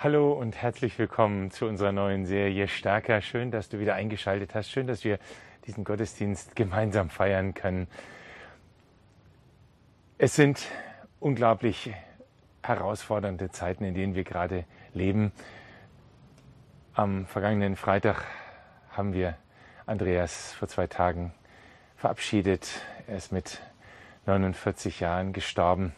Hallo und herzlich willkommen zu unserer neuen Serie Stärker. Schön, dass du wieder eingeschaltet hast. Schön, dass wir diesen Gottesdienst gemeinsam feiern können. Es sind unglaublich herausfordernde Zeiten, in denen wir gerade leben. Am vergangenen Freitag haben wir Andreas vor 2 Tagen verabschiedet. Er ist mit 49 Jahren gestorben.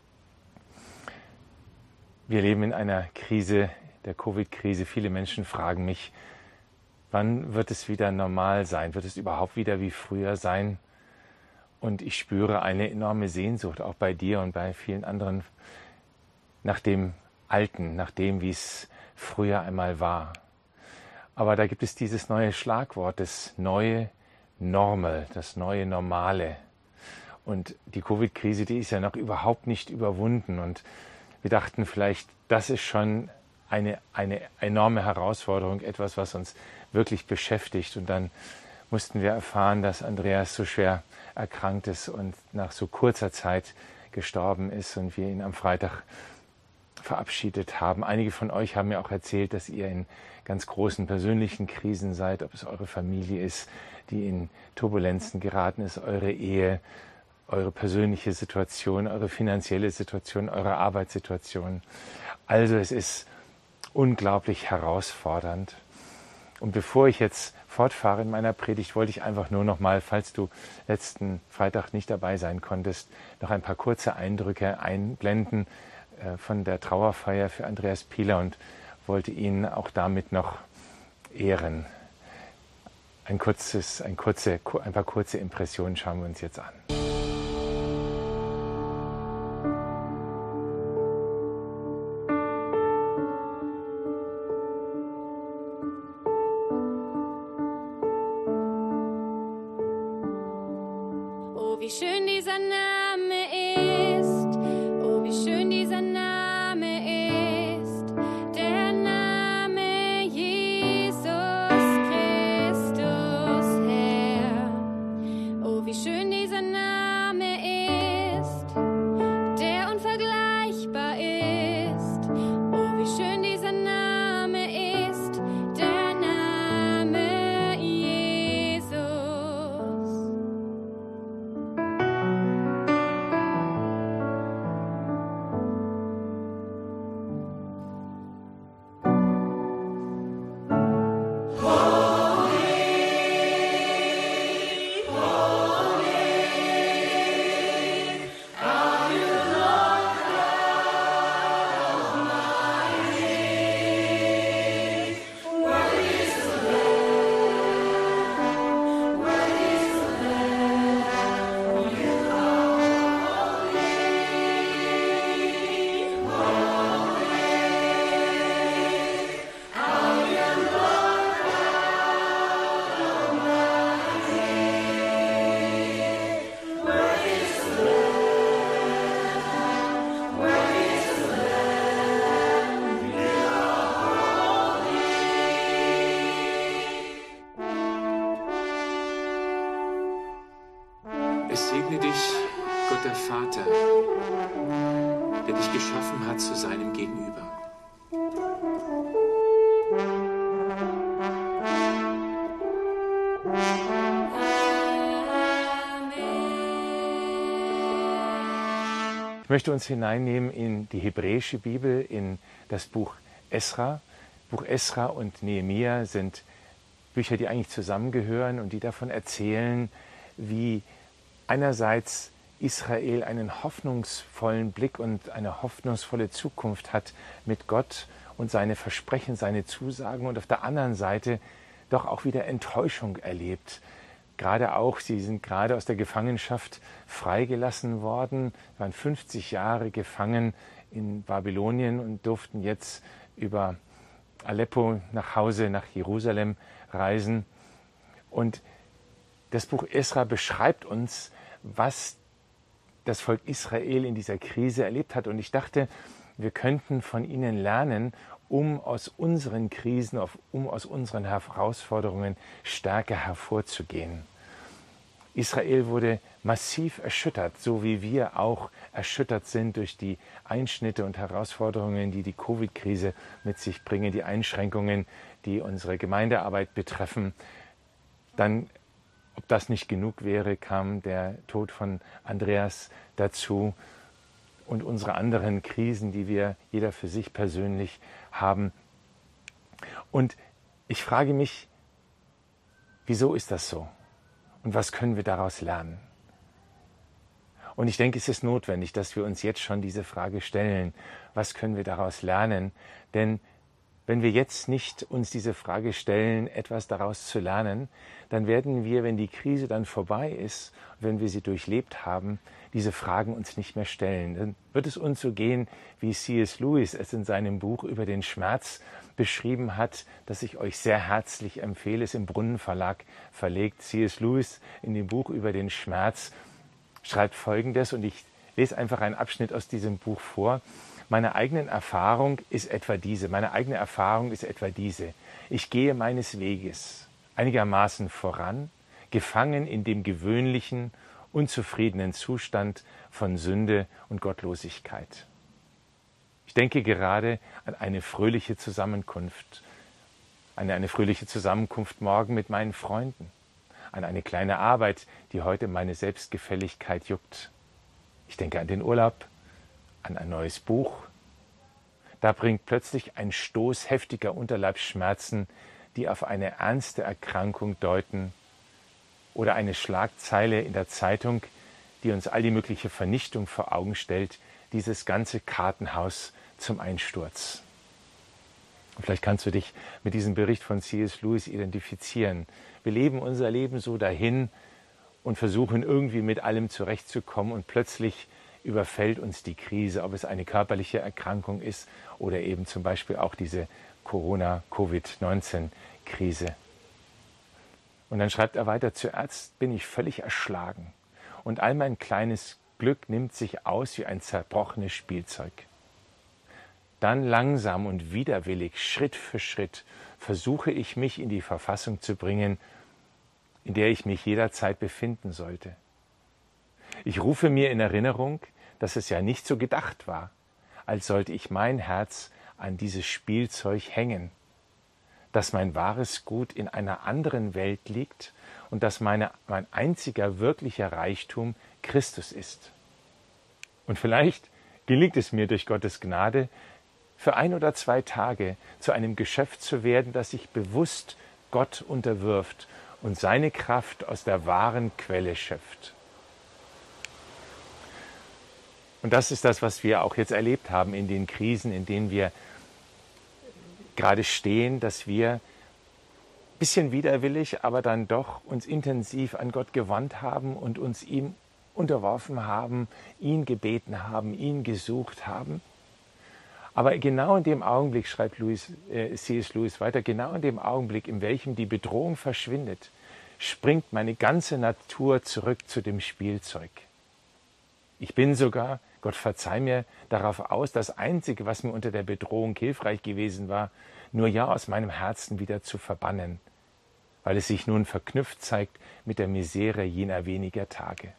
Wir leben in einer Krise, der Covid-Krise. Viele Menschen fragen mich, wann wird es wieder normal sein? Wird es überhaupt wieder wie früher sein? Und ich spüre eine enorme Sehnsucht, auch bei dir und bei vielen anderen, nach dem Alten, nach dem, wie es früher einmal war. Aber da gibt es dieses neue Schlagwort, das neue Normal, das neue Normale. Und die Covid-Krise, die ist ja noch überhaupt nicht überwunden. Und wir dachten vielleicht, das ist schon eine enorme Herausforderung, etwas, was uns wirklich beschäftigt. Und dann mussten wir erfahren, dass Andreas so schwer erkrankt ist und nach so kurzer Zeit gestorben ist und wir ihn am Freitag verabschiedet haben. Einige von euch haben mir auch erzählt, dass ihr in ganz großen persönlichen Krisen seid, ob es eure Familie ist, die in Turbulenzen geraten ist, eure Ehe, eure persönliche Situation, eure finanzielle Situation, eure Arbeitssituation. Also es ist unglaublich herausfordernd. Und bevor ich jetzt fortfahre in meiner Predigt, wollte ich einfach nur noch mal, falls du letzten Freitag nicht dabei sein konntest, noch ein paar kurze Eindrücke einblenden von der Trauerfeier für Andreas Piehler und wollte ihn auch damit noch ehren. Ein paar kurze Impressionen schauen wir uns jetzt an. Wie schön dieser Name ist, oh wie schön dieser Name ist, der Name Jesus Christus Herr. Oh wie schön dieser Name ist, der unvergleichbar ist. Oh wie schön dieser Name ist, der Name Jesus. Es segne dich, Gott der Vater, der dich geschaffen hat zu seinem Gegenüber. Ich möchte uns hineinnehmen in die hebräische Bibel, in das Buch Esra. Buch Esra und Nehemia sind Bücher, die eigentlich zusammengehören und die davon erzählen, wie einerseits Israel einen hoffnungsvollen Blick und eine hoffnungsvolle Zukunft hat mit Gott und seine Versprechen, seine Zusagen und auf der anderen Seite doch auch wieder Enttäuschung erlebt. Sie sind gerade aus der Gefangenschaft freigelassen worden, waren 50 Jahre gefangen in Babylonien und durften jetzt über Aleppo nach Hause, nach Jerusalem reisen. Und das Buch Esra beschreibt uns, was das Volk Israel in dieser Krise erlebt hat. Und ich dachte, wir könnten von ihnen lernen, um aus unseren Krisen, um aus unseren Herausforderungen stärker hervorzugehen. Israel wurde massiv erschüttert, so wie wir auch erschüttert sind durch die Einschnitte und Herausforderungen, die die Covid-Krise mit sich bringen, die Einschränkungen, die unsere Gemeindearbeit betreffen. Dann, ob das nicht genug wäre, kam der Tod von Andreas dazu und unsere anderen Krisen, die wir jeder für sich persönlich haben. Und ich frage mich, wieso ist das so? Und was können wir daraus lernen? Und ich denke, es ist notwendig, dass wir uns jetzt schon diese Frage stellen. Was können wir daraus lernen? Denn wenn wir jetzt nicht uns diese Frage stellen, etwas daraus zu lernen, dann werden wir, wenn die Krise dann vorbei ist, wenn wir sie durchlebt haben, diese Fragen uns nicht mehr stellen. Dann wird es uns so gehen, wie C.S. Lewis es in seinem Buch über den Schmerz beschrieben hat, das ich euch sehr herzlich empfehle, ist im Brunnen Verlag verlegt. C.S. Lewis in dem Buch über den Schmerz schreibt Folgendes, und ich lese einfach einen Abschnitt aus diesem Buch vor. Meine eigene Erfahrung ist etwa diese. Ich gehe meines Weges einigermaßen voran, gefangen in dem gewöhnlichen, unzufriedenen Zustand von Sünde und Gottlosigkeit. Ich denke gerade an eine fröhliche Zusammenkunft, eine fröhliche Zusammenkunft morgen mit meinen Freunden, an eine kleine Arbeit, die heute meine Selbstgefälligkeit juckt. Ich denke an den Urlaub, an ein neues Buch. Da bringt plötzlich ein Stoß heftiger Unterleibsschmerzen, die auf eine ernste Erkrankung deuten, oder eine Schlagzeile in der Zeitung, die uns all die mögliche Vernichtung vor Augen stellt, dieses ganze Kartenhaus zum Einsturz. Und vielleicht kannst du dich mit diesem Bericht von C.S. Lewis identifizieren. Wir leben unser Leben so dahin und versuchen irgendwie mit allem zurechtzukommen, und plötzlich überfällt uns die Krise, ob es eine körperliche Erkrankung ist oder eben zum Beispiel auch diese Corona-Covid-19-Krise. Und dann schreibt er weiter, zuerst bin ich völlig erschlagen und all mein kleines Glück nimmt sich aus wie ein zerbrochenes Spielzeug. Dann langsam und widerwillig, Schritt für Schritt, versuche ich mich in die Verfassung zu bringen, in der ich mich jederzeit befinden sollte. Ich rufe mir in Erinnerung, dass es ja nicht so gedacht war, als sollte ich mein Herz an dieses Spielzeug hängen, dass mein wahres Gut in einer anderen Welt liegt und dass mein einziger wirklicher Reichtum Christus ist. Und vielleicht gelingt es mir durch Gottes Gnade, für 1 oder 2 Tage zu einem Geschöpf zu werden, das sich bewusst Gott unterwirft und seine Kraft aus der wahren Quelle schöpft. Und das ist das, was wir auch jetzt erlebt haben in den Krisen, in denen wir gerade stehen, dass wir ein bisschen widerwillig, aber dann doch uns intensiv an Gott gewandt haben und uns ihm unterworfen haben, ihn gebeten haben, ihn gesucht haben. Aber genau in dem Augenblick, schreibt C.S. Lewis weiter, genau in dem Augenblick, in welchem die Bedrohung verschwindet, springt meine ganze Natur zurück zu dem Spielzeug. Ich bin sogar, Gott verzeih mir, darauf aus, das Einzige, was mir unter der Bedrohung hilfreich gewesen war, nur ja aus meinem Herzen wieder zu verbannen, weil es sich nun verknüpft zeigt mit der Misere jener weniger Tage.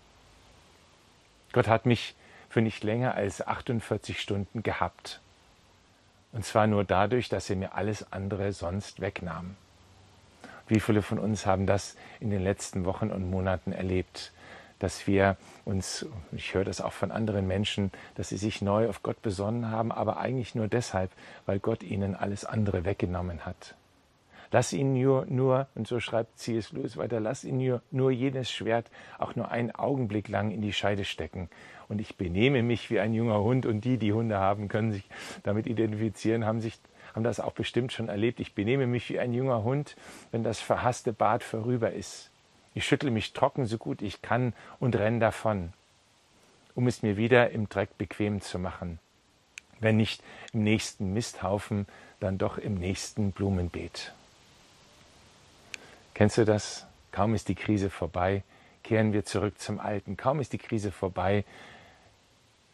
Gott hat mich für nicht länger als 48 Stunden gehabt. Und zwar nur dadurch, dass er mir alles andere sonst wegnahm. Wie viele von uns haben das in den letzten Wochen und Monaten erlebt, dass wir uns, ich höre das auch von anderen Menschen, dass sie sich neu auf Gott besonnen haben, aber eigentlich nur deshalb, weil Gott ihnen alles andere weggenommen hat. Lass ihn nur, und so schreibt C.S. Lewis weiter, lass ihn nur jenes Schwert auch nur einen Augenblick lang in die Scheide stecken. Und ich benehme mich wie ein junger Hund, und die Hunde haben, können sich damit identifizieren, haben das auch bestimmt schon erlebt. Ich benehme mich wie ein junger Hund, wenn das verhasste Bad vorüber ist. Ich schüttle mich trocken, so gut ich kann, und renne davon, um es mir wieder im Dreck bequem zu machen. Wenn nicht im nächsten Misthaufen, dann doch im nächsten Blumenbeet. Kennst du das? Kaum ist die Krise vorbei, kehren wir zurück zum Alten. Kaum ist die Krise vorbei,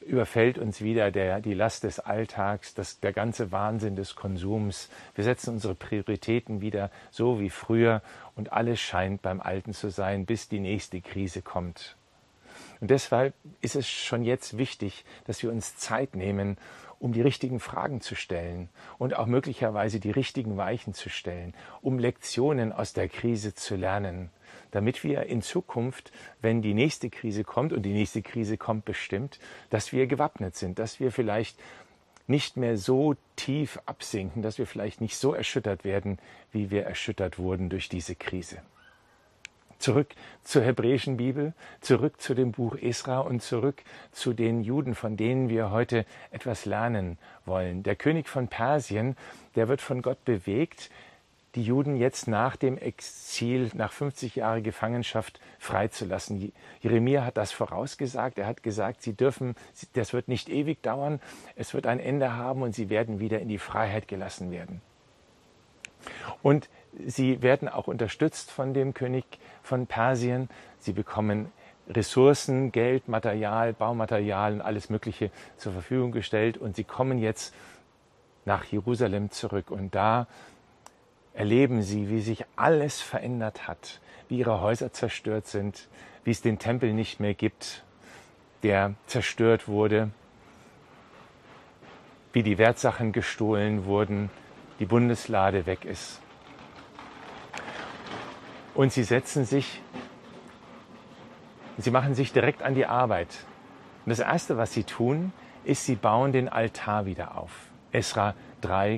überfällt uns wieder die Last des Alltags, der ganze Wahnsinn des Konsums. Wir setzen unsere Prioritäten wieder so wie früher und alles scheint beim Alten zu sein, bis die nächste Krise kommt. Und deshalb ist es schon jetzt wichtig, dass wir uns Zeit nehmen, um die richtigen Fragen zu stellen und auch möglicherweise die richtigen Weichen zu stellen, um Lektionen aus der Krise zu lernen, damit wir in Zukunft, wenn die nächste Krise kommt, und die nächste Krise kommt bestimmt, dass wir gewappnet sind, dass wir vielleicht nicht mehr so tief absinken, dass wir vielleicht nicht so erschüttert werden, wie wir erschüttert wurden durch diese Krise. Zurück zur hebräischen Bibel, zurück zu dem Buch Esra und zurück zu den Juden, von denen wir heute etwas lernen wollen. Der König von Persien, der wird von Gott bewegt, die Juden jetzt nach dem Exil, nach 50 Jahren Gefangenschaft freizulassen. Jeremia hat das vorausgesagt. Er hat gesagt, das wird nicht ewig dauern, es wird ein Ende haben und sie werden wieder in die Freiheit gelassen werden. Und sie werden auch unterstützt von dem König von Persien. Sie bekommen Ressourcen, Geld, Material, Baumaterial und alles Mögliche zur Verfügung gestellt. Und sie kommen jetzt nach Jerusalem zurück. Und da erleben sie, wie sich alles verändert hat, wie ihre Häuser zerstört sind, wie es den Tempel nicht mehr gibt, der zerstört wurde, wie die Wertsachen gestohlen wurden, die Bundeslade weg ist. Und sie machen sich direkt an die Arbeit. Und das Erste, was sie tun, ist, sie bauen den Altar wieder auf. Esra 3,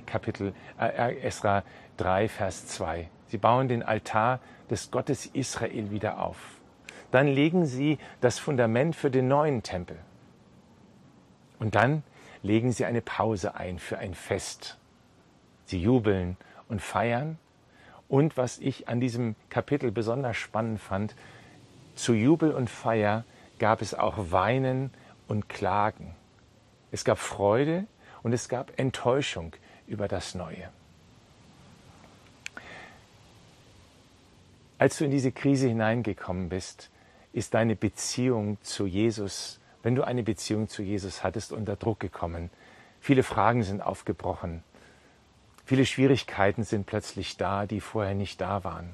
Vers 2. Sie bauen den Altar des Gottes Israel wieder auf. Dann legen sie das Fundament für den neuen Tempel. Und dann legen sie eine Pause ein für ein Fest. Sie jubeln und feiern. Und was ich an diesem Kapitel besonders spannend fand, zu Jubel und Feier gab es auch Weinen und Klagen. Es gab Freude und es gab Enttäuschung über das Neue. Als du in diese Krise hineingekommen bist, ist deine Beziehung zu Jesus, wenn du eine Beziehung zu Jesus hattest, unter Druck gekommen. Viele Fragen sind aufgebrochen. Viele Schwierigkeiten sind plötzlich da, die vorher nicht da waren.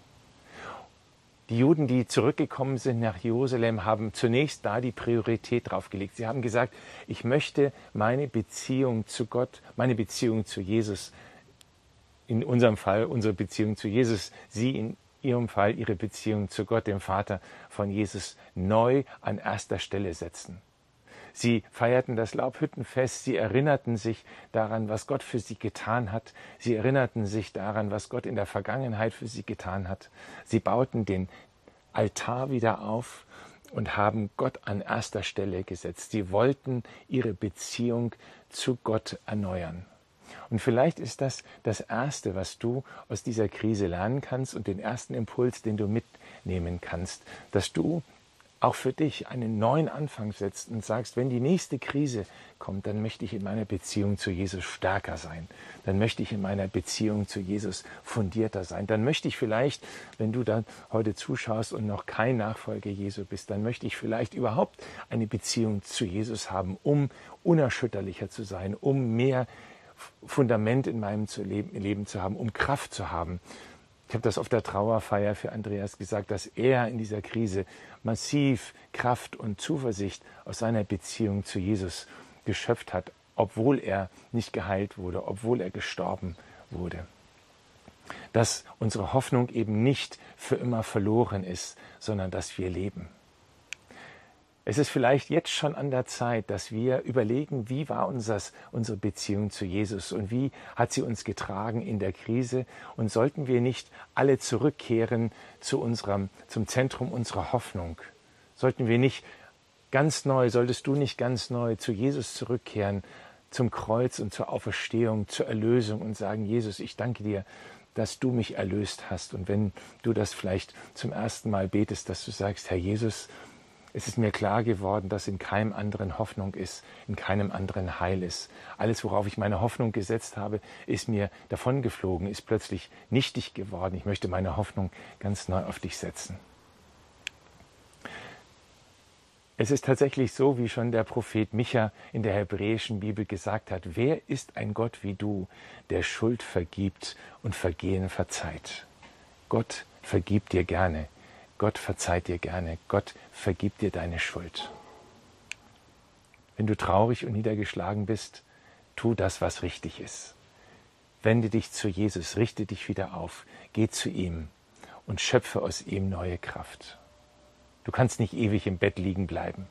Die Juden, die zurückgekommen sind nach Jerusalem, haben zunächst da die Priorität drauf gelegt. Sie haben gesagt, ich möchte meine Beziehung zu Gott, meine Beziehung zu Jesus, in unserem Fall unsere Beziehung zu Jesus, Sie in Ihrem Fall Ihre Beziehung zu Gott, dem Vater von Jesus, neu an erster Stelle setzen. Sie feierten das Laubhüttenfest, sie erinnerten sich daran, was Gott für sie getan hat. Sie erinnerten sich daran, was Gott in der Vergangenheit für sie getan hat. Sie bauten den Altar wieder auf und haben Gott an erster Stelle gesetzt. Sie wollten ihre Beziehung zu Gott erneuern. Und vielleicht ist das das Erste, was du aus dieser Krise lernen kannst und den ersten Impuls, den du mitnehmen kannst, dass du auch für dich einen neuen Anfang setzt und sagst, wenn die nächste Krise kommt, dann möchte ich in meiner Beziehung zu Jesus stärker sein. Dann möchte ich in meiner Beziehung zu Jesus fundierter sein. Dann möchte ich vielleicht, wenn du da heute zuschaust und noch kein Nachfolger Jesu bist, dann möchte ich vielleicht überhaupt eine Beziehung zu Jesus haben, um unerschütterlicher zu sein, um mehr Fundament in meinem Leben zu haben, um Kraft zu haben. Ich habe das auf der Trauerfeier für Andreas gesagt, dass er in dieser Krise massiv Kraft und Zuversicht aus seiner Beziehung zu Jesus geschöpft hat, obwohl er nicht geheilt wurde, obwohl er gestorben wurde. Dass unsere Hoffnung eben nicht für immer verloren ist, sondern dass wir leben. Es ist vielleicht jetzt schon an der Zeit, dass wir überlegen, wie war unsere Beziehung zu Jesus und wie hat sie uns getragen in der Krise, und sollten wir nicht alle zurückkehren zum Zentrum unserer Hoffnung? Solltest du nicht ganz neu zu Jesus zurückkehren, zum Kreuz und zur Auferstehung, zur Erlösung und sagen, Jesus, ich danke dir, dass du mich erlöst hast. Und wenn du das vielleicht zum ersten Mal betest, dass du sagst, Herr Jesus, es ist mir klar geworden, dass in keinem anderen Hoffnung ist, in keinem anderen Heil ist. Alles, worauf ich meine Hoffnung gesetzt habe, ist mir davongeflogen, ist plötzlich nichtig geworden. Ich möchte meine Hoffnung ganz neu auf dich setzen. Es ist tatsächlich so, wie schon der Prophet Micha in der hebräischen Bibel gesagt hat: Wer ist ein Gott wie du, der Schuld vergibt und Vergehen verzeiht? Gott vergibt dir gerne. Gott verzeiht dir gerne. Gott vergibt dir deine Schuld. Wenn du traurig und niedergeschlagen bist, tu das, was richtig ist. Wende dich zu Jesus, richte dich wieder auf, geh zu ihm und schöpfe aus ihm neue Kraft. Du kannst nicht ewig im Bett liegen bleiben.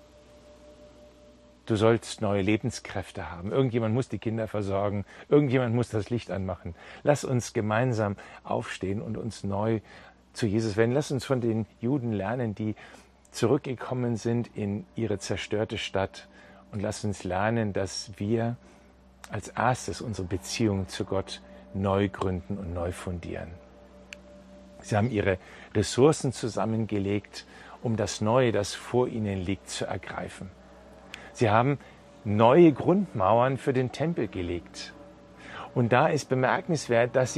Du sollst neue Lebenskräfte haben. Irgendjemand muss die Kinder versorgen. Irgendjemand muss das Licht anmachen. Lass uns gemeinsam aufstehen und uns neu zu Jesus wenden. Lass uns von den Juden lernen, die zurückgekommen sind in ihre zerstörte Stadt. Und lass uns lernen, dass wir als erstes unsere Beziehung zu Gott neu gründen und neu fundieren. Sie haben ihre Ressourcen zusammengelegt, um das Neue, das vor ihnen liegt, zu ergreifen. Sie haben neue Grundmauern für den Tempel gelegt. Und da ist bemerkenswert, dass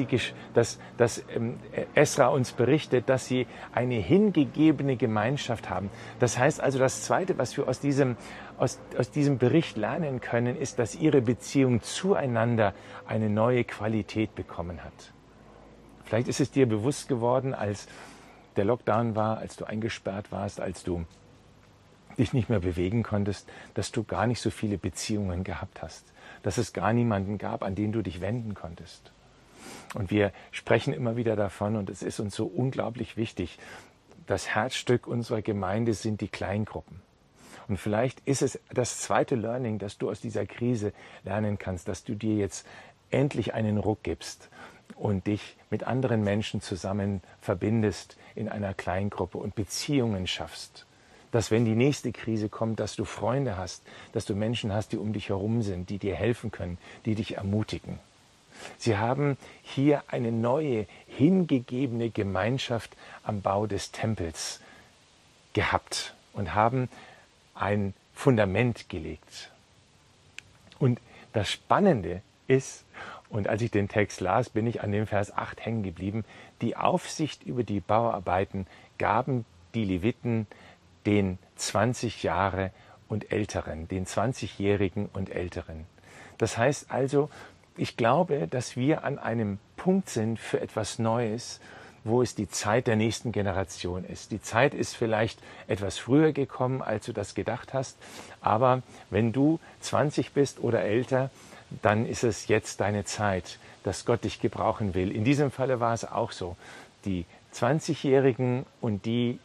Esra uns berichtet, dass sie eine hingegebene Gemeinschaft haben. Das heißt also, das Zweite, was wir aus diesem Bericht lernen können, ist, dass ihre Beziehung zueinander eine neue Qualität bekommen hat. Vielleicht ist es dir bewusst geworden, als der Lockdown war, als du eingesperrt warst, als du dich nicht mehr bewegen konntest, dass du gar nicht so viele Beziehungen gehabt hast, dass es gar niemanden gab, an den du dich wenden konntest. Und wir sprechen immer wieder davon, und es ist uns so unglaublich wichtig, das Herzstück unserer Gemeinde sind die Kleingruppen. Und vielleicht ist es das zweite Learning, das du aus dieser Krise lernen kannst, dass du dir jetzt endlich einen Ruck gibst und dich mit anderen Menschen zusammen verbindest in einer Kleingruppe und Beziehungen schaffst. Dass, wenn die nächste Krise kommt, dass du Freunde hast, dass du Menschen hast, die um dich herum sind, die dir helfen können, die dich ermutigen. Sie haben hier eine neue, hingegebene Gemeinschaft am Bau des Tempels gehabt und haben ein Fundament gelegt. Und das Spannende ist, und als ich den Text las, bin ich an dem Vers 8 hängen geblieben, die Aufsicht über die Bauarbeiten gaben die Leviten den 20 Jahre und Älteren, den 20-Jährigen und Älteren. Das heißt also, ich glaube, dass wir an einem Punkt sind für etwas Neues, wo es die Zeit der nächsten Generation ist. Die Zeit ist vielleicht etwas früher gekommen, als du das gedacht hast, aber wenn du 20 bist oder älter, dann ist es jetzt deine Zeit, dass Gott dich gebrauchen will. In diesem Falle war es auch so. Die 20-Jährigen und die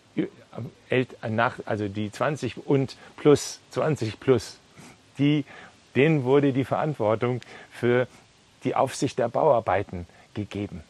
also die 20 und plus, 20 plus, denen wurde die Verantwortung für die Aufsicht der Bauarbeiten gegeben.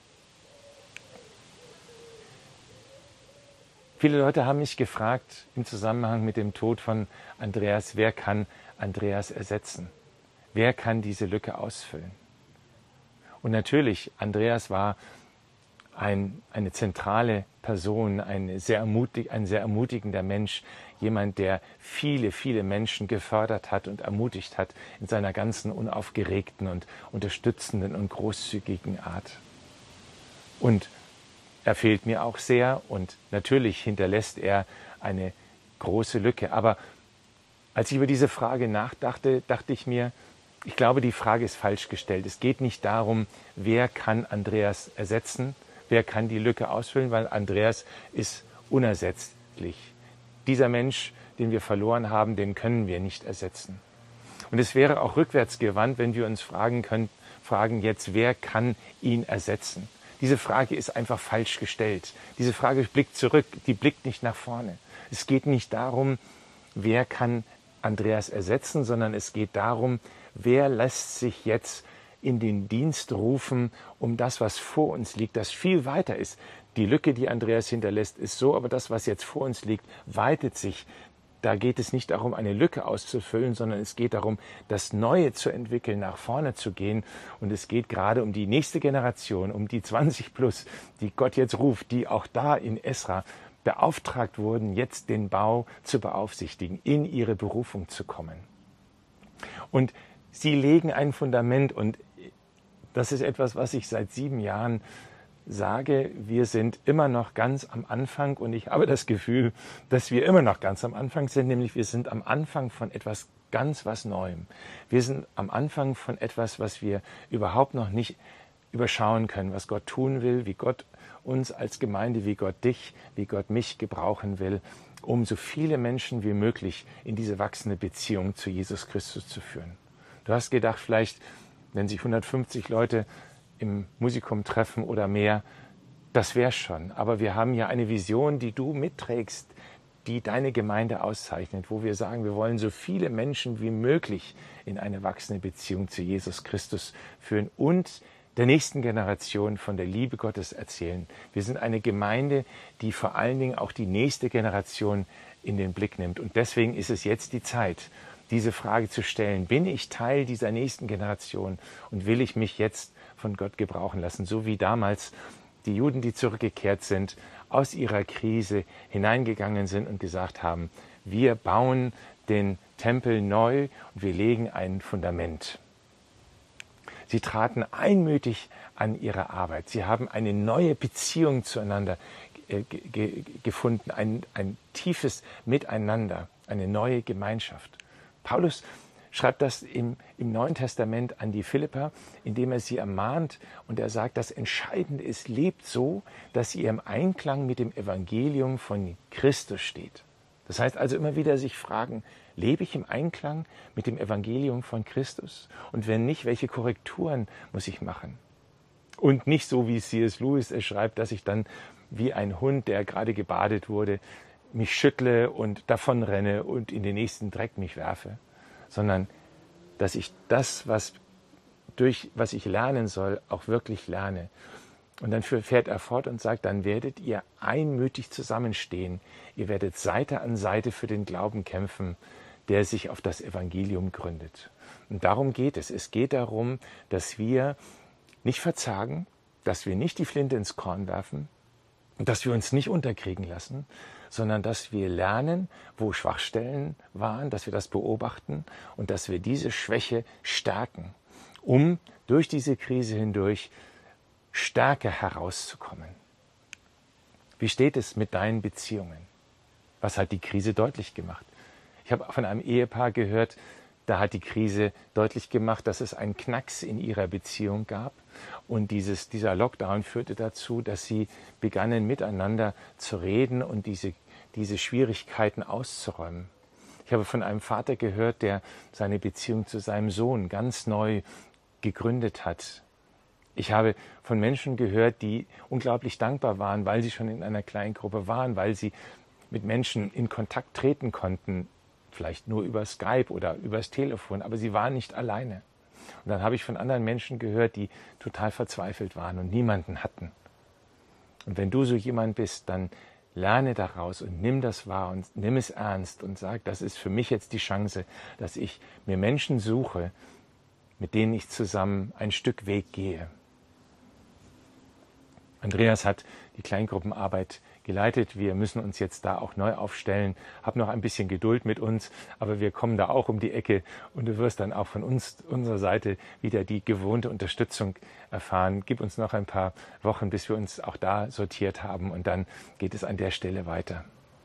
Viele Leute haben mich gefragt im Zusammenhang mit dem Tod von Andreas, wer kann Andreas ersetzen? Wer kann diese Lücke ausfüllen? Und natürlich, Andreas war eine zentrale Person, ein sehr ermutigender Mensch, jemand, der viele, viele Menschen gefördert hat und ermutigt hat in seiner ganzen unaufgeregten und unterstützenden und großzügigen Art. Und er fehlt mir auch sehr und natürlich hinterlässt er eine große Lücke. Aber als ich über diese Frage nachdachte, dachte ich mir, ich glaube, die Frage ist falsch gestellt. Es geht nicht darum, wer kann Andreas ersetzen, wer kann die Lücke ausfüllen, weil Andreas ist unersetzlich. Dieser Mensch, den wir verloren haben, den können wir nicht ersetzen. Und es wäre auch rückwärts gewandt, wenn wir uns fragen jetzt, wer kann ihn ersetzen? Diese Frage ist einfach falsch gestellt. Diese Frage blickt zurück, die blickt nicht nach vorne. Es geht nicht darum, wer kann Andreas ersetzen, sondern es geht darum, wer lässt sich jetzt in den Dienst rufen, um das, was vor uns liegt, das viel weiter ist. Die Lücke, die Andreas hinterlässt, ist so, aber das, was jetzt vor uns liegt, weitet sich. Da geht es nicht darum, eine Lücke auszufüllen, sondern es geht darum, das Neue zu entwickeln, nach vorne zu gehen. Und es geht gerade um die nächste Generation, um die 20 plus, die Gott jetzt ruft, die auch da in Esra beauftragt wurden, jetzt den Bau zu beaufsichtigen, in ihre Berufung zu kommen. Und sie legen ein Fundament und das ist etwas, was ich seit 7 Jahren sage, wir sind immer noch ganz am Anfang und ich habe das Gefühl, dass wir immer noch ganz am Anfang sind, nämlich wir sind am Anfang von etwas ganz was Neuem. Wir sind am Anfang von etwas, was wir überhaupt noch nicht überschauen können, was Gott tun will, wie Gott uns als Gemeinde, wie Gott dich, wie Gott mich gebrauchen will, um so viele Menschen wie möglich in diese wachsende Beziehung zu Jesus Christus zu führen. Du hast gedacht, vielleicht, wenn sich 150 Leute im Musikum treffen oder mehr, das wäre schon. Aber wir haben ja eine Vision, die du mitträgst, die deine Gemeinde auszeichnet, wo wir sagen, wir wollen so viele Menschen wie möglich in eine wachsende Beziehung zu Jesus Christus führen und der nächsten Generation von der Liebe Gottes erzählen. Wir sind eine Gemeinde, die vor allen Dingen auch die nächste Generation in den Blick nimmt. Und deswegen ist es jetzt die Zeit, diese Frage zu stellen. Bin ich Teil dieser nächsten Generation und will ich mich jetzt von Gott gebrauchen lassen? So wie damals die Juden, die zurückgekehrt sind, aus ihrer Krise hineingegangen sind und gesagt haben, wir bauen den Tempel neu und wir legen ein Fundament. Sie traten einmütig an ihre Arbeit. Sie haben eine neue Beziehung zueinander gefunden, ein tiefes Miteinander, eine neue Gemeinschaft. Paulus schreibt das im Neuen Testament an die Philipper, indem er sie ermahnt und er sagt, das Entscheidende ist, lebt so, dass ihr im Einklang mit dem Evangelium von Christus steht. Das heißt also immer wieder sich fragen, lebe ich im Einklang mit dem Evangelium von Christus? Und wenn nicht, welche Korrekturen muss ich machen? Und nicht so, wie C.S. Lewis es schreibt, dass ich dann wie ein Hund, der gerade gebadet wurde, mich schüttle und davonrenne und in den nächsten Dreck mich werfe, sondern dass ich das, was ich lernen soll, auch wirklich lerne. Und dann fährt er fort und sagt, dann werdet ihr einmütig zusammenstehen. Ihr werdet Seite an Seite für den Glauben kämpfen, der sich auf das Evangelium gründet. Und darum geht es. Es geht darum, dass wir nicht verzagen, dass wir nicht die Flinte ins Korn werfen und dass wir uns nicht unterkriegen lassen, sondern dass wir lernen, wo Schwachstellen waren, dass wir das beobachten und dass wir diese Schwäche stärken, um durch diese Krise hindurch stärker herauszukommen. Wie steht es mit deinen Beziehungen? Was hat die Krise deutlich gemacht? Ich habe von einem Ehepaar gehört, da hat die Krise deutlich gemacht, dass es einen Knacks in ihrer Beziehung gab. Und dieser Lockdown führte dazu, dass sie begannen, miteinander zu reden und diese Schwierigkeiten auszuräumen. Ich habe von einem Vater gehört, der seine Beziehung zu seinem Sohn ganz neu gegründet hat. Ich habe von Menschen gehört, die unglaublich dankbar waren, weil sie schon in einer kleinen Gruppe waren, weil sie mit Menschen in Kontakt treten konnten, vielleicht nur über Skype oder übers Telefon, aber sie waren nicht alleine. Und dann habe ich von anderen Menschen gehört, die total verzweifelt waren und niemanden hatten. Und wenn du so jemand bist, dann lerne daraus und nimm das wahr und nimm es ernst und sag, das ist für mich jetzt die Chance, dass ich mir Menschen suche, mit denen ich zusammen ein Stück Weg gehe. Andreas hat die Kleingruppenarbeit geleitet. Wir müssen uns jetzt da auch neu aufstellen. Hab noch ein bisschen Geduld mit uns, aber wir kommen da auch um die Ecke und du wirst dann auch von unserer Seite wieder die gewohnte Unterstützung erfahren. Gib uns noch ein paar Wochen, bis wir uns auch da sortiert haben und dann geht es an der Stelle weiter.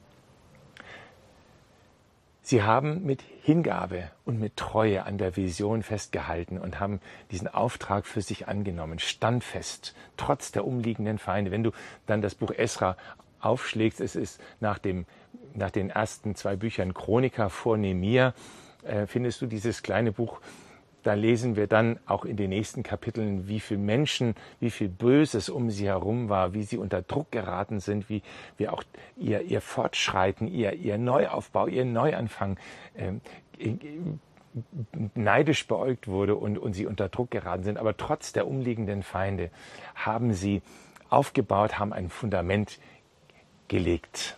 Sie haben mit Hingabe und mit Treue an der Vision festgehalten und haben diesen Auftrag für sich angenommen, standfest, trotz der umliegenden Feinde. Wenn du dann das Buch Esra aufschlägst, es ist nach den ersten 2 Büchern Chroniker vor Nehemia, findest du dieses kleine Buch. Da lesen wir dann auch in den nächsten Kapiteln, wie viele Menschen, wie viel Böses um sie herum war, wie sie unter Druck geraten sind, wie auch ihr Fortschreiten, ihr Neuaufbau, ihr Neuanfang neidisch beäugt wurde und sie unter Druck geraten sind. Aber trotz der umliegenden Feinde haben sie aufgebaut, haben ein Fundament gelegt.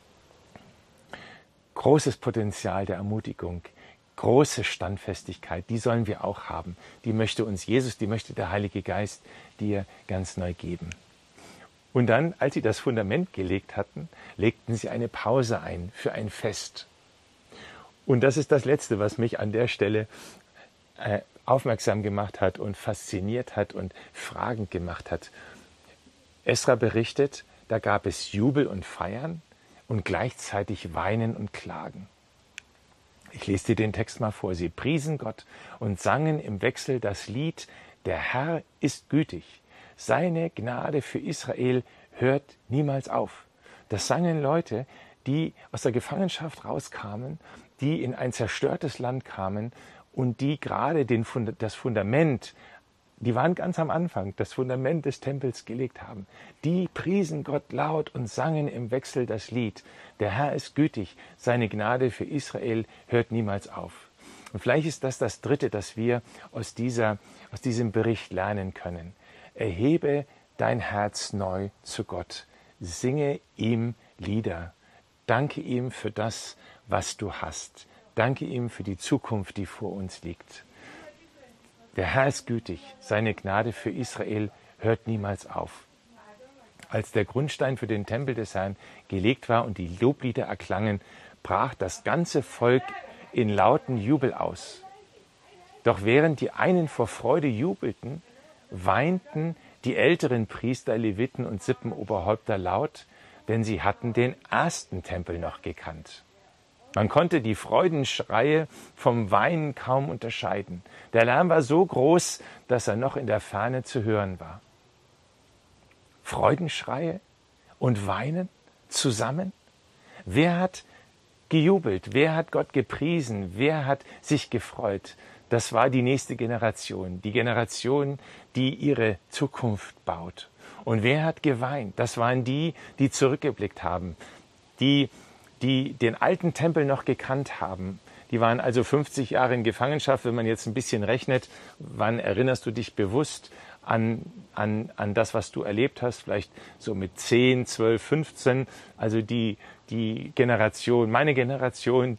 Großes Potenzial der Ermutigung. Große Standfestigkeit, die sollen wir auch haben. Die möchte uns Jesus, die möchte der Heilige Geist dir ganz neu geben. Und dann, als sie das Fundament gelegt hatten, legten sie eine Pause ein für ein Fest. Und das ist das Letzte, was mich an der Stelle aufmerksam gemacht hat und fasziniert hat und fragend gemacht hat. Esra berichtet, da gab es Jubel und Feiern und gleichzeitig Weinen und Klagen. Ich lese dir den Text mal vor. Sie priesen Gott und sangen im Wechsel das Lied, der Herr ist gütig. Seine Gnade für Israel hört niemals auf. Das sangen Leute, die aus der Gefangenschaft rauskamen, die in ein zerstörtes Land kamen und die gerade das Fundament, die waren ganz am Anfang, das Fundament des Tempels gelegt haben. Die priesen Gott laut und sangen im Wechsel das Lied. Der Herr ist gütig, seine Gnade für Israel hört niemals auf. Und vielleicht ist das Dritte, das wir aus diesem Bericht lernen können. Erhebe dein Herz neu zu Gott. Singe ihm Lieder. Danke ihm für das, was du hast. Danke ihm für die Zukunft, die vor uns liegt. Der Herr ist gütig, seine Gnade für Israel hört niemals auf. Als der Grundstein für den Tempel des Herrn gelegt war und die Loblieder erklangen, brach das ganze Volk in lauten Jubel aus. Doch während die einen vor Freude jubelten, weinten die älteren Priester, Leviten und Sippenoberhäupter laut, denn sie hatten den ersten Tempel noch gekannt. Man konnte die Freudenschreie vom Weinen kaum unterscheiden. Der Lärm war so groß, dass er noch in der Ferne zu hören war. Freudenschreie und Weinen zusammen? Wer hat gejubelt? Wer hat Gott gepriesen? Wer hat sich gefreut? Das war die nächste Generation, die Generation, die ihre Zukunft baut. Und wer hat geweint? Das waren die, die zurückgeblickt haben, die den alten Tempel noch gekannt haben. Die waren also 50 Jahre in Gefangenschaft. Wenn man jetzt ein bisschen rechnet, wann erinnerst du dich bewusst an das, was du erlebt hast? Vielleicht so mit 10, 12, 15. Also die Generation, meine Generation,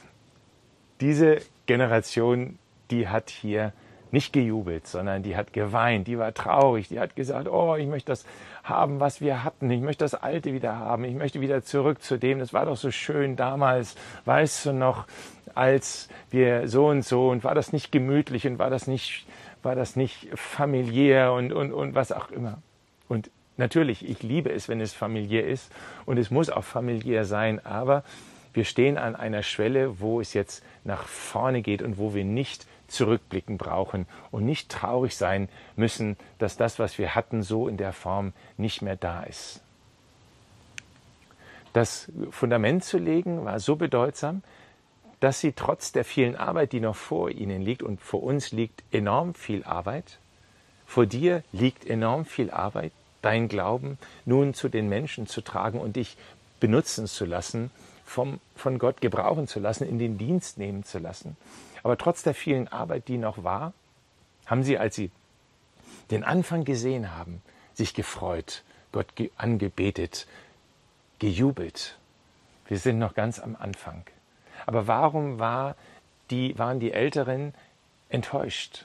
diese Generation, die hat hier nicht gejubelt, sondern die hat geweint, die war traurig, die hat gesagt, oh, ich möchte das haben, was wir hatten, ich möchte das Alte wieder haben, ich möchte wieder zurück zu dem, das war doch so schön damals, weißt du noch, als wir so und war das nicht gemütlich und war das nicht familiär und was auch immer. Und natürlich, ich liebe es, wenn es familiär ist und es muss auch familiär sein, aber wir stehen an einer Schwelle, wo es jetzt nach vorne geht und wo wir nicht zurückblicken brauchen und nicht traurig sein müssen, dass das, was wir hatten, so in der Form nicht mehr da ist. Das Fundament zu legen war so bedeutsam, dass sie trotz der vielen Arbeit, die noch vor ihnen liegt, und vor uns liegt enorm viel Arbeit, vor dir liegt enorm viel Arbeit, dein Glauben nun zu den Menschen zu tragen und dich benutzen zu lassen, von Gott gebrauchen zu lassen, in den Dienst nehmen zu lassen. Aber trotz der vielen Arbeit, die noch war, haben sie, als sie den Anfang gesehen haben, sich gefreut, Gott angebetet, gejubelt. Wir sind noch ganz am Anfang. Aber warum waren die Älteren enttäuscht?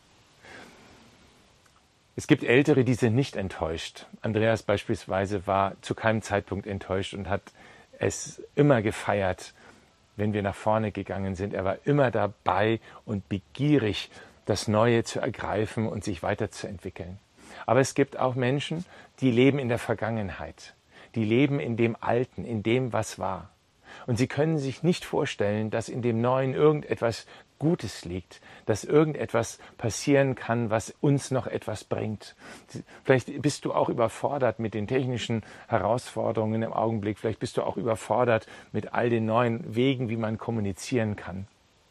Es gibt Ältere, die sind nicht enttäuscht. Andreas beispielsweise war zu keinem Zeitpunkt enttäuscht und hat es immer gefeiert, wenn wir nach vorne gegangen sind. Er war immer dabei und begierig, das Neue zu ergreifen und sich weiterzuentwickeln. Aber es gibt auch Menschen, die leben in der Vergangenheit. Die leben in dem Alten, in dem, was war. Und sie können sich nicht vorstellen, dass in dem Neuen irgendetwas Gutes liegt, dass irgendetwas passieren kann, was uns noch etwas bringt. Vielleicht bist du auch überfordert mit den technischen Herausforderungen im Augenblick. Vielleicht bist du auch überfordert mit all den neuen Wegen, wie man kommunizieren kann.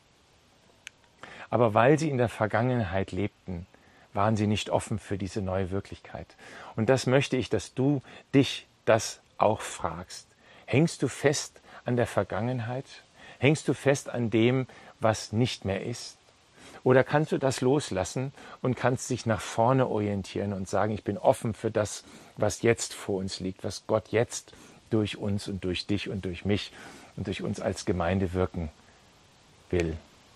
Aber weil sie in der Vergangenheit lebten, waren sie nicht offen für diese neue Wirklichkeit. Und das möchte ich, dass du dich das auch fragst. Hängst du fest an der Vergangenheit? Hängst du fest an dem, was nicht mehr ist? Oder kannst du das loslassen und kannst dich nach vorne orientieren und sagen, ich bin offen für das, was jetzt vor uns liegt, was Gott jetzt durch uns und durch dich und durch mich und durch uns als Gemeinde wirken will.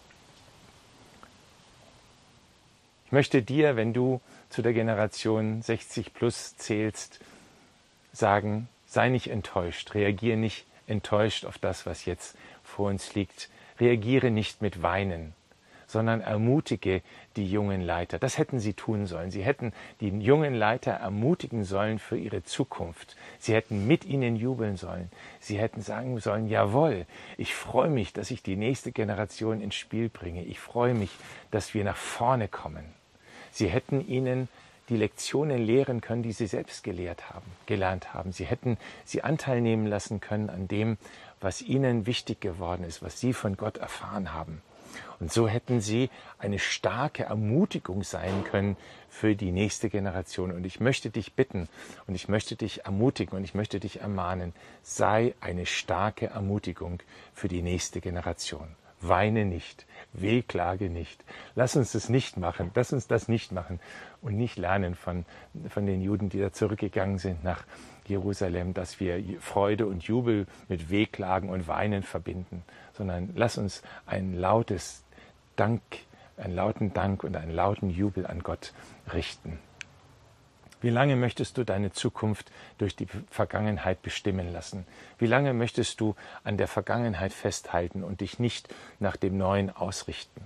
Ich möchte dir, wenn du zu der Generation 60 plus zählst, sagen, sei nicht enttäuscht, reagiere nicht enttäuscht auf das, was jetzt vor uns liegt. Reagiere nicht mit Weinen, sondern ermutige die jungen Leiter. Das hätten sie tun sollen. Sie hätten die jungen Leiter ermutigen sollen für ihre Zukunft. Sie hätten mit ihnen jubeln sollen. Sie hätten sagen sollen, jawohl, ich freue mich, dass ich die nächste Generation ins Spiel bringe. Ich freue mich, dass wir nach vorne kommen. Sie hätten ihnen die Lektionen lehren können, die sie selbst gelernt haben. Sie hätten sie Anteil nehmen lassen können an dem, was ihnen wichtig geworden ist, was sie von Gott erfahren haben. Und so hätten sie eine starke Ermutigung sein können für die nächste Generation. Und ich möchte dich bitten und ich möchte dich ermutigen und ich möchte dich ermahnen, sei eine starke Ermutigung für die nächste Generation. Weine nicht, wehklage nicht. Lass uns das nicht machen, lass uns das nicht machen und nicht lernen von den Juden, die da zurückgegangen sind nach Jerusalem, dass wir Freude und Jubel mit Wehklagen und Weinen verbinden, sondern lass uns einen lauten Dank und einen lauten Jubel an Gott richten. Wie lange möchtest du deine Zukunft durch die Vergangenheit bestimmen lassen? Wie lange möchtest du an der Vergangenheit festhalten und dich nicht nach dem Neuen ausrichten?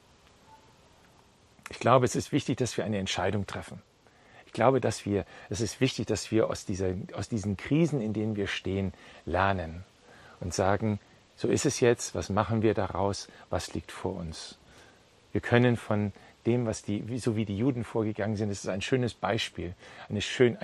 Ich glaube, es ist wichtig, dass wir eine Entscheidung treffen. Ich glaube, es ist wichtig, dass wir aus diesen Krisen, in denen wir stehen, lernen und sagen, so ist es jetzt, was machen wir daraus, was liegt vor uns? Wir können von dem, so wie die Juden vorgegangen sind, das ist ein schönes Beispiel, ein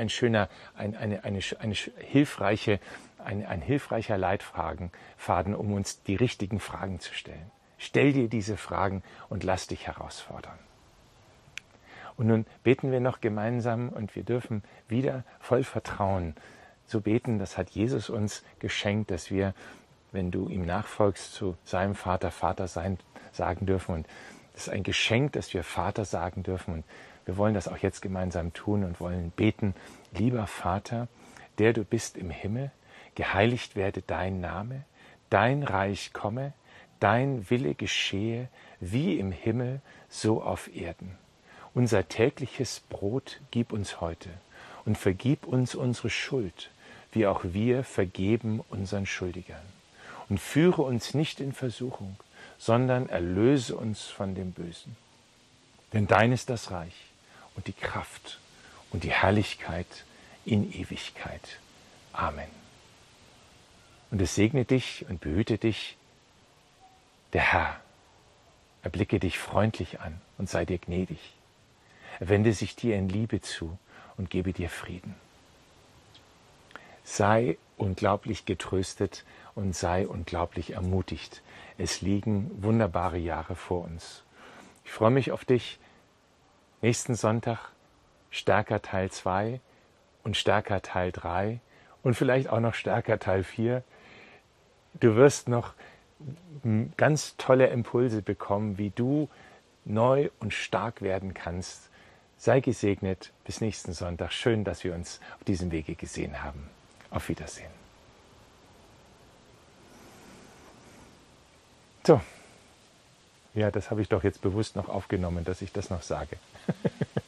hilfreicher Leitfaden, um uns die richtigen Fragen zu stellen. Stell dir diese Fragen und lass dich herausfordern. Und nun beten wir noch gemeinsam und wir dürfen wieder voll Vertrauen so beten. Das hat Jesus uns geschenkt, dass wir, wenn du ihm nachfolgst, zu seinem Vater sagen dürfen. Und das ist ein Geschenk, dass wir Vater sagen dürfen. Und wir wollen das auch jetzt gemeinsam tun und wollen beten. Lieber Vater, der du bist im Himmel, geheiligt werde dein Name, dein Reich komme, dein Wille geschehe, wie im Himmel, so auf Erden. Unser tägliches Brot gib uns heute und vergib uns unsere Schuld, wie auch wir vergeben unseren Schuldigern. Und führe uns nicht in Versuchung, sondern erlöse uns von dem Bösen. Denn dein ist das Reich und die Kraft und die Herrlichkeit in Ewigkeit. Amen. Und es segne dich und behüte dich der Herr. Erblicke dich freundlich an und sei dir gnädig. Er wende sich dir in Liebe zu und gebe dir Frieden. Sei unglaublich getröstet und sei unglaublich ermutigt. Es liegen wunderbare Jahre vor uns. Ich freue mich auf dich. Nächsten Sonntag Stärker Teil 2 und Stärker Teil 3 und vielleicht auch noch Stärker Teil 4. Du wirst noch ganz tolle Impulse bekommen, wie du neu und stark werden kannst. Sei gesegnet. Bis nächsten Sonntag. Schön, dass wir uns auf diesem Wege gesehen haben. Auf Wiedersehen. So, ja, das habe ich doch jetzt bewusst noch aufgenommen, dass ich das noch sage.